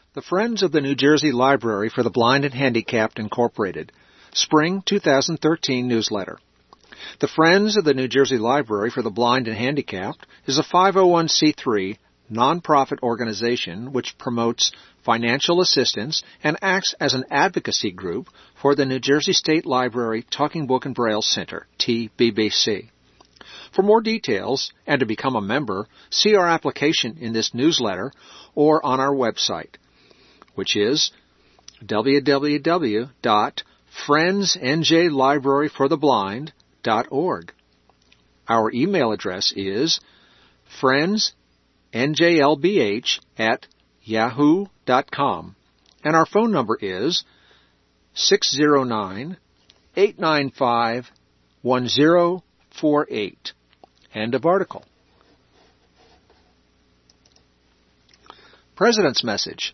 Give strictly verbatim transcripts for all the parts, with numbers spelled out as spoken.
The Friends of the New Jersey Library for the Blind and Handicapped, Incorporated, Spring two thousand thirteen newsletter. The Friends of the New Jersey Library for the Blind and Handicapped is a five oh one c three nonprofit organization which promotes financial assistance and acts as an advocacy group for the New Jersey State Library Talking Book and Braille Center, T B B C. For more details and to become a member, see our application in this newsletter or on our website, which is w w w dot friends n j library for the blind dot org. Our email address is friends n j l b h at yahoo dot com, and our phone number is six zero nine, eight nine five, one zero four eight. End of article. President's Message.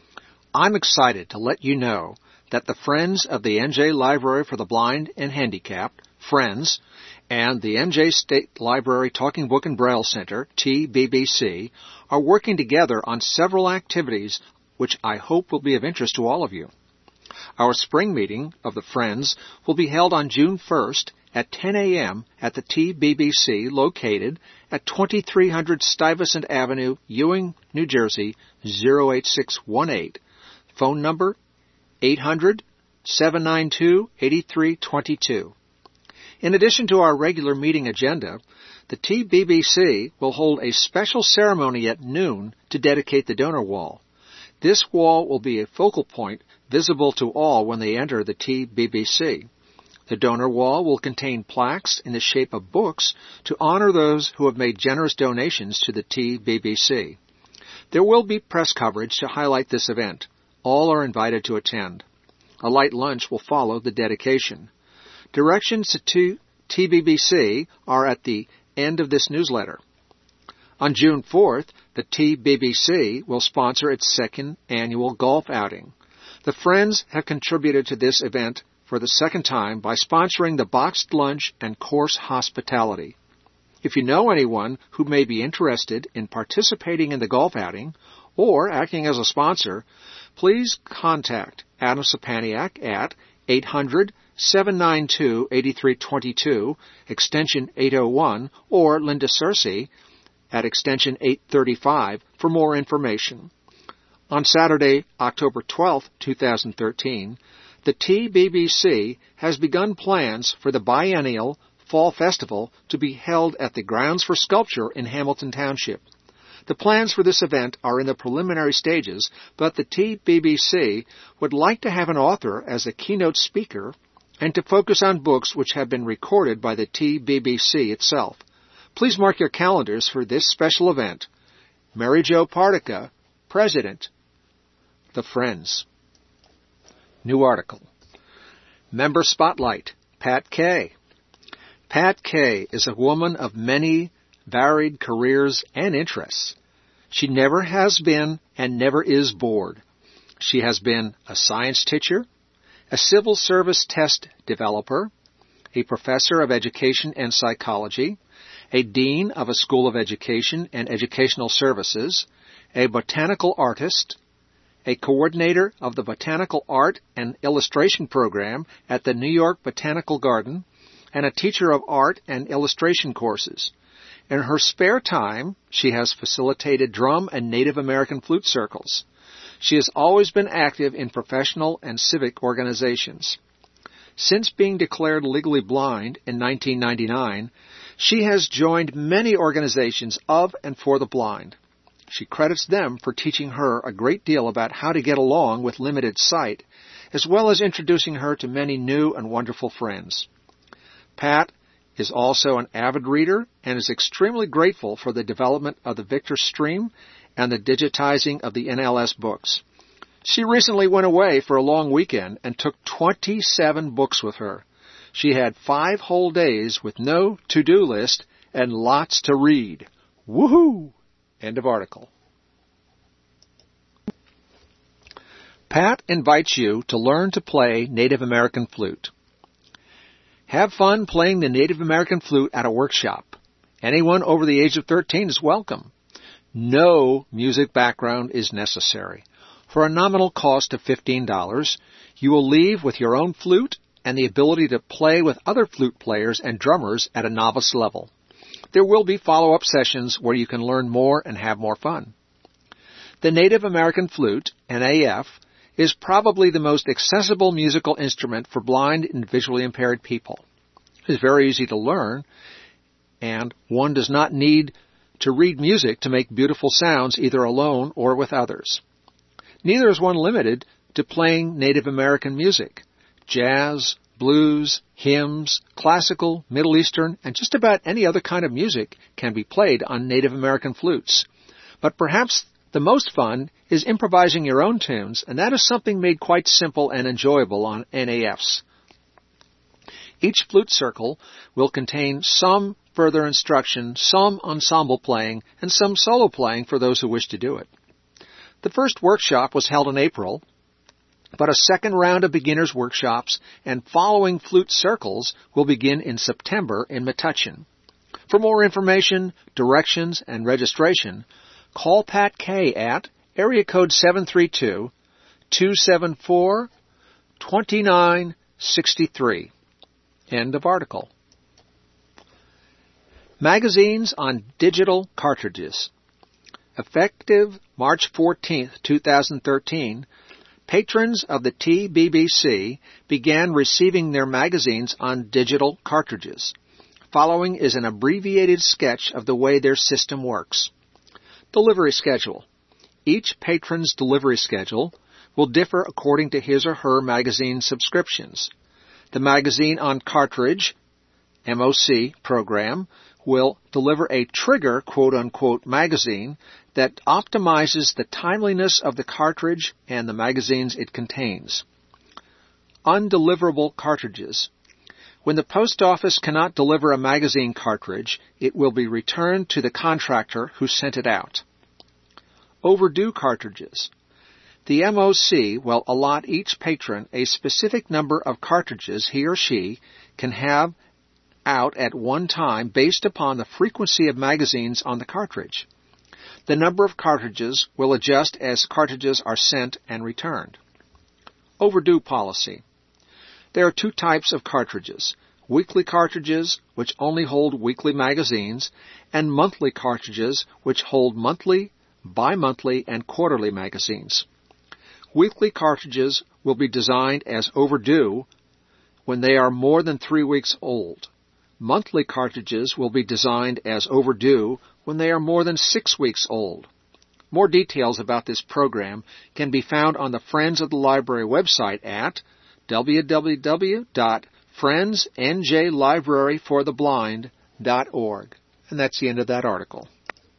I'm excited to let you know that the Friends of the N J Library for the Blind and Handicapped, Friends, and the N J State Library Talking Book and Braille Center, T B B C, are working together on several activities which I hope will be of interest to all of you. Our spring meeting of the Friends will be held on June first at ten a.m. at the T B B C located at twenty-three hundred Stuyvesant Avenue, Ewing, New Jersey, zero eight six one eight. Phone number eight hundred, seven nine two, eight three two two. In addition to our regular meeting agenda, the T B B C will hold a special ceremony at noon to dedicate the donor wall. This wall will be a focal point visible to all when they enter the T B B C. The donor wall will contain plaques in the shape of books to honor those who have made generous donations to the T B B C. There will be press coverage to highlight this event. All are invited to attend. A light lunch will follow the dedication. Directions to T B B C are at the end of this newsletter. On June fourth, the T B B C will sponsor its second annual golf outing. The Friends have contributed to this event for the second time by sponsoring the boxed lunch and course hospitality. If you know anyone who may be interested in participating in the golf outing or acting as a sponsor, please contact Adam Sapaniak at eight hundred, seven nine two, eight three two two, extension eight oh one, or Linda Searcy at extension eight thirty-five for more information. On Saturday, October twelfth, two thousand thirteen, the T B B C has begun plans for the biennial Fall Festival to be held at the Grounds for Sculpture in Hamilton Township. The plans for this event are in the preliminary stages, but the T B B C would like to have an author as a keynote speaker and to focus on books which have been recorded by the T B B C itself. Please mark your calendars for this special event. Mary Jo Partica, President, The Friends. New article. Member Spotlight, Pat Kay. Pat Kay is a woman of many varied careers and interests. She never has been and never is bored. She has been a science teacher, a civil service test developer, a professor of education and psychology, a dean of a school of education and educational services, a botanical artist, a coordinator of the Botanical Art and Illustration Program at the New York Botanical Garden, and a teacher of art and illustration courses. In her spare time, she has facilitated drum and Native American flute circles. She has always been active in professional and civic organizations. Since being declared legally blind in nineteen ninety-nine, she has joined many organizations of and for the blind. She credits them for teaching her a great deal about how to get along with limited sight, as well as introducing her to many new and wonderful friends. Pat is also an avid reader and is extremely grateful for the development of the Victor Stream and the digitizing of the N L S books. She recently went away for a long weekend and took twenty-seven books with her. She had five whole days with no to-do list and lots to read. Woohoo! End of article. Pat invites you to learn to play Native American flute. Have fun playing the Native American flute at a workshop. Anyone over the age of thirteen is welcome. No music background is necessary. For a nominal cost of fifteen dollars, you will leave with your own flute and the ability to play with other flute players and drummers at a novice level. There will be follow-up sessions where you can learn more and have more fun. The Native American flute, N A F, is probably the most accessible musical instrument for blind and visually impaired people. It is very easy to learn, and one does not need to read music to make beautiful sounds either alone or with others. Neither is one limited to playing Native American music. Jazz, blues, hymns, classical, Middle Eastern, and just about any other kind of music can be played on Native American flutes. But perhaps the most fun is improvising your own tunes, and that is something made quite simple and enjoyable on N A Fs. Each flute circle will contain some further instruction, some ensemble playing, and some solo playing for those who wish to do it. The first workshop was held in April, but a second round of beginners workshops and following flute circles will begin in September in Metuchen. For more information, directions, and registration, call Pat Kay at area code seven three two, two seven four, two nine six three. End of article. Magazines on digital cartridges. Effective March fourteenth, twenty thirteen, patrons of the T B B C began receiving their magazines on digital cartridges. Following is an abbreviated sketch of the way their system works. Delivery schedule. Each patron's delivery schedule will differ according to his or her magazine subscriptions. The Magazine on Cartridge, M O C, program will deliver a trigger, quote-unquote, magazine that optimizes the timeliness of the cartridge and the magazines it contains. Undeliverable cartridges. When the post office cannot deliver a magazine cartridge, it will be returned to the contractor who sent it out. Overdue cartridges. The M O C will allot each patron a specific number of cartridges he or she can have out at one time based upon the frequency of magazines on the cartridge. The number of cartridges will adjust as cartridges are sent and returned. Overdue policy. There are two types of cartridges: weekly cartridges, which only hold weekly magazines, and monthly cartridges, which hold monthly, bi-monthly, and quarterly magazines. Weekly cartridges will be designed as overdue when they are more than three weeks old. Monthly cartridges will be designed as overdue when they are more than six weeks old. More details about this program can be found on the Friends of the Library website at w w w dot friends n j library for the blind dot org. And that's the end of that article.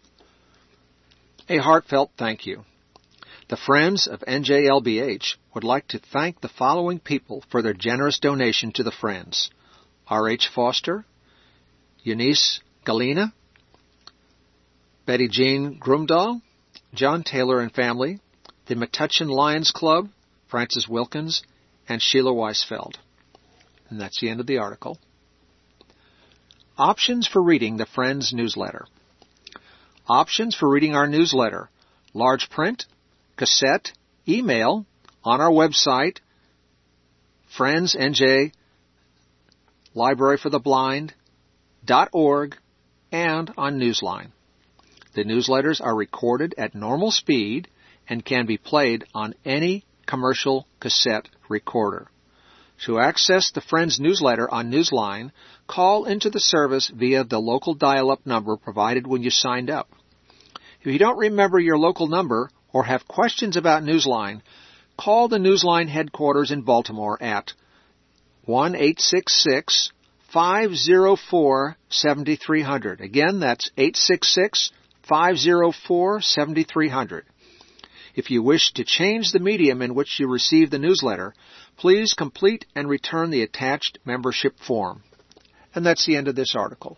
A heartfelt thank you. The Friends of N J L B H would like to thank the following people for their generous donation to the Friends: R H Foster, Eunice Galena, Betty Jean Grumdahl, John Taylor and family, the Metuchen Lions Club, Francis Wilkins, and Sheila Weisfeld. And that's the end of the article. Options for reading the Friends newsletter. Options for reading our newsletter: large print, cassette, email, on our website, Friends N J Library for the Blind dot org, and on Newsline. The newsletters are recorded at normal speed and can be played on any commercial cassette recorder. To access the Friends newsletter on Newsline, call into the service via the local dial-up number provided when you signed up. If you don't remember your local number or have questions about Newsline, call the Newsline headquarters in Baltimore at one eight six six, five zero four, seven three zero zero. Again, that's eight six six, five zero four, seven three zero zero. If you wish to change the medium in which you receive the newsletter, please complete and return the attached membership form. And that's the end of this article.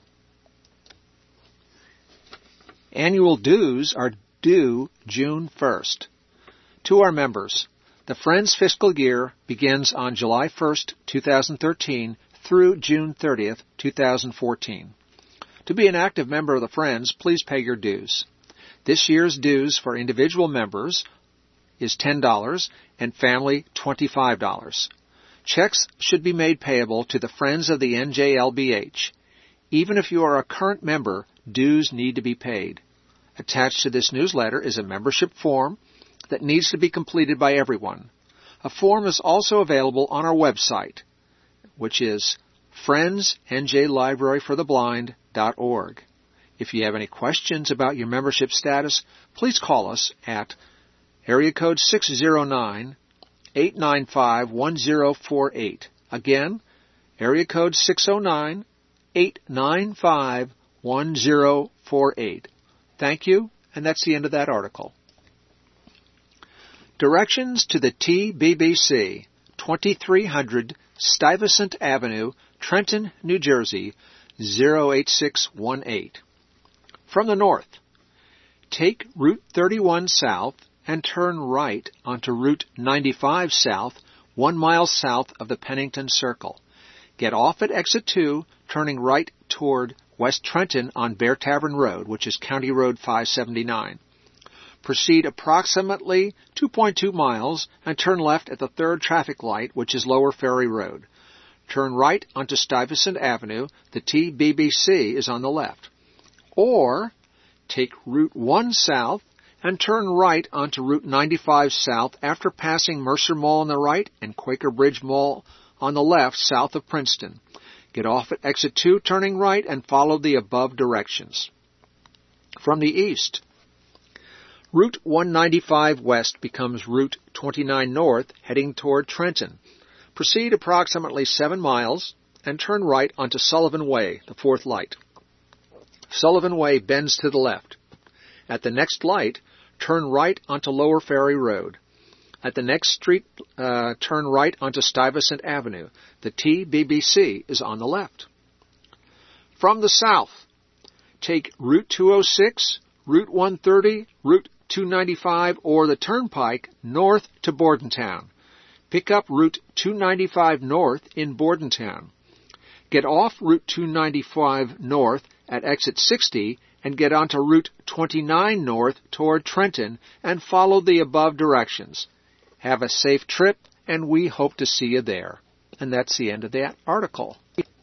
Annual dues are due June first. To our members, the Friends fiscal year begins on July first, twenty thirteen through June thirtieth, twenty fourteen. To be an active member of the Friends, please pay your dues. This year's dues for individual members is ten dollars and family twenty-five dollars. Checks should be made payable to the Friends of the N J L B H. Even if you are a current member, dues need to be paid. Attached to this newsletter is a membership form that needs to be completed by everyone. A form is also available on our website, which is friends n j library for the blind dot org. If you have any questions about your membership status, please call us at area code six zero nine, eight nine five, one zero four eight. Again, area code six zero nine, eight nine five, one zero four eight. Thank you, and that's the end of that article. Directions to the T B B C, twenty-three hundred Stuyvesant Avenue, Trenton, New Jersey, zero eight six one eight. From the north, take Route thirty-one south and turn right onto Route ninety-five south, one mile south of the Pennington Circle. Get off at exit two, turning right toward West Trenton on Bear Tavern Road, which is County Road five seventy-nine. Proceed approximately two point two miles and turn left at the third traffic light, which is Lower Ferry Road. Turn right onto Stuyvesant Avenue. The T B B C is on the left. Or take Route one south and turn right onto Route ninety-five south after passing Mercer Mall on the right and Quaker Bridge Mall on the left south of Princeton. Get off at exit two, turning right, and follow the above directions. From the east, Route one ninety-five west becomes Route twenty-nine north, heading toward Trenton. Proceed approximately seven miles and turn right onto Sullivan Way, the fourth light. Sullivan Way bends to the left. At the next light, turn right onto Lower Ferry Road. At the next street, uh, turn right onto Stuyvesant Avenue. The T B B C is on the left. From the south, take Route two oh six, Route one thirty, Route two ninety-five, or the Turnpike north to Bordentown. Pick up Route two ninety-five north in Bordentown. Get off Route two ninety-five north at exit sixty and get onto Route twenty-nine north toward Trenton and follow the above directions. Have a safe trip, and we hope to see you there. And that's the end of that article.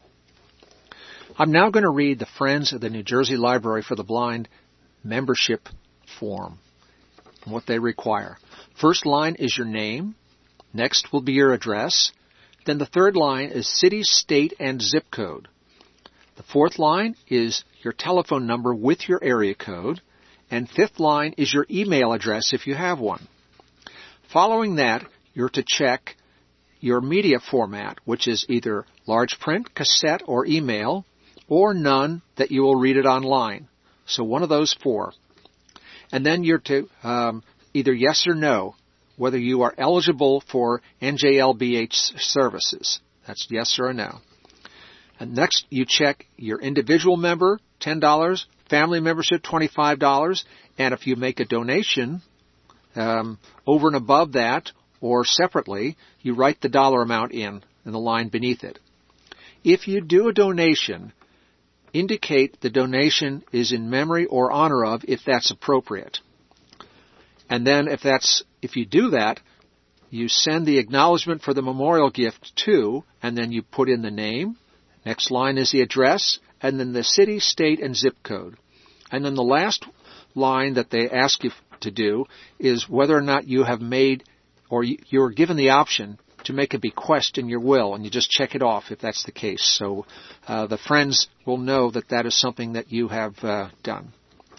I'm now going to read the Friends of the New Jersey Library for the Blind membership form and what they require. First line is your name. Next will be your address. Then the third line is city, state, and zip code. The fourth line is your telephone number with your area code. And fifth line is your email address if you have one. Following that, you're to check your media format, which is either large print, cassette, or email, or none that you will read it online. So one of those four. And then you're to um, either yes or no, whether you are eligible for N J L B H services. That's yes or a no. And next, you check your individual member, ten dollars, family membership, twenty-five dollars, and if you make a donation um, over and above that or separately, you write the dollar amount in, in the line beneath it. If you do a donation, indicate the donation is in memory or honor of if that's appropriate. And then if that's if you do that, you send the acknowledgement for the memorial gift to, and then you put in the name. Next line is the address, and then the city, state, and zip code. And then the last line that they ask you to do is whether or not you have made, or you're given the option to make a bequest in your will, and you just check it off if that's the case. So uh, the friends will know that that is something that you have uh, done.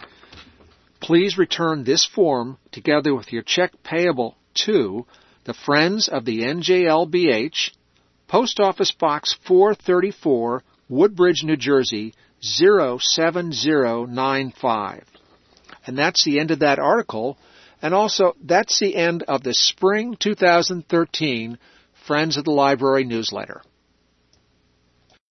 Please return this form together with your check payable to the Friends of the N J L B H, Post Office Box four thirty-four, Woodbridge, New Jersey, zero seven zero nine five. And that's the end of that article. And also, that's the end of the Spring two thousand thirteen Friends of the Library newsletter.